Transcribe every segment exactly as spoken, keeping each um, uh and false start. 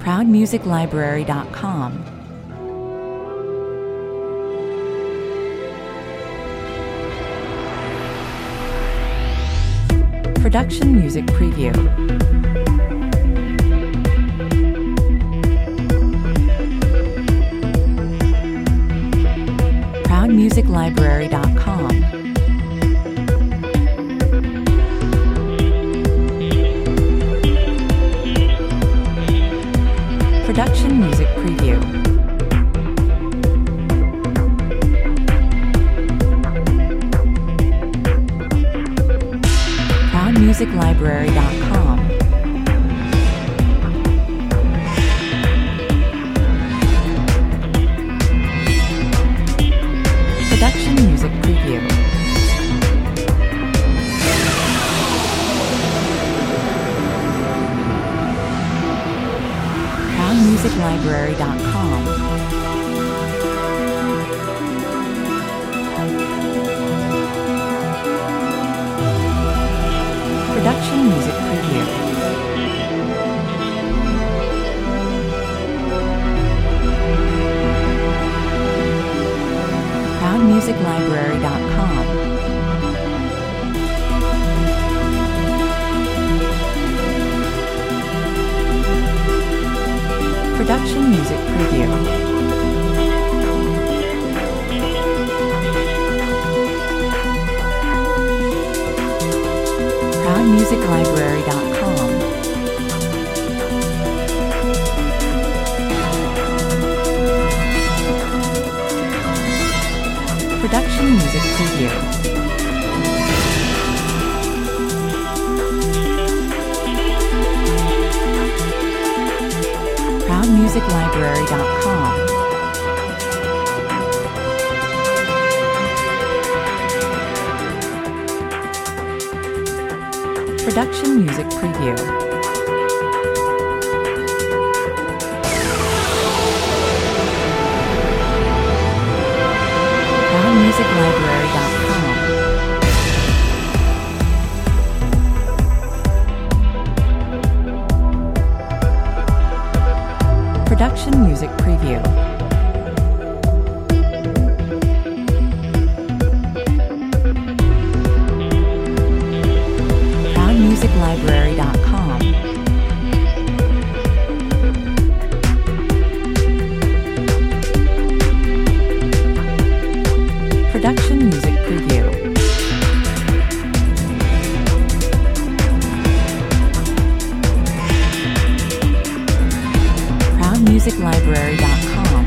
proud music library dot com. Production Music Preview. proud music library dot com. Production Music Preview. proud music library dot com. Production Music Preview. proud music library dot com. Production Music Preview. proud music library dot com. Production Music Preview. proud music library dot com. Production Music Preview. proud music library dot com. Production Music Preview. proud music library dot com. Production Music Preview. proud music library dot com. Production Music Preview. proud music library dot com.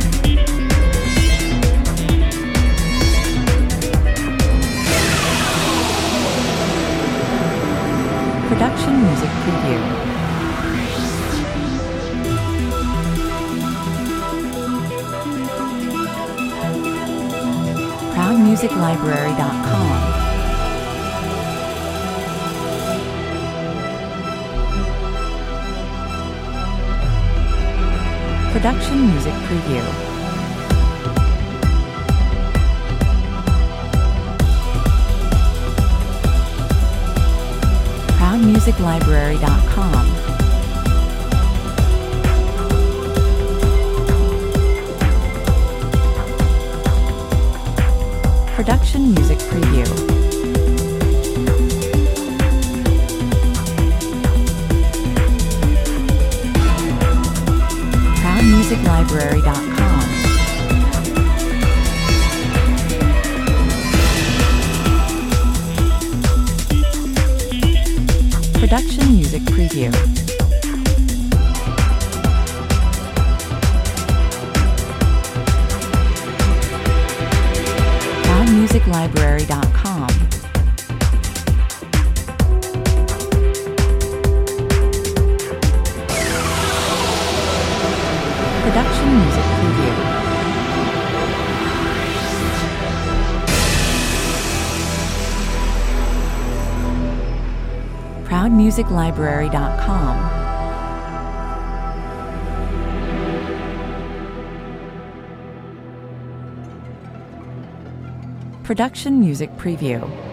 Production Music Preview. proud music library dot com. Production Music Preview. proud music library dot com. Production Music Preview. proud music library dot com. Production Music Preview. proud music library dot com. Production Music Preview. proud music library dot com. Production Music Preview.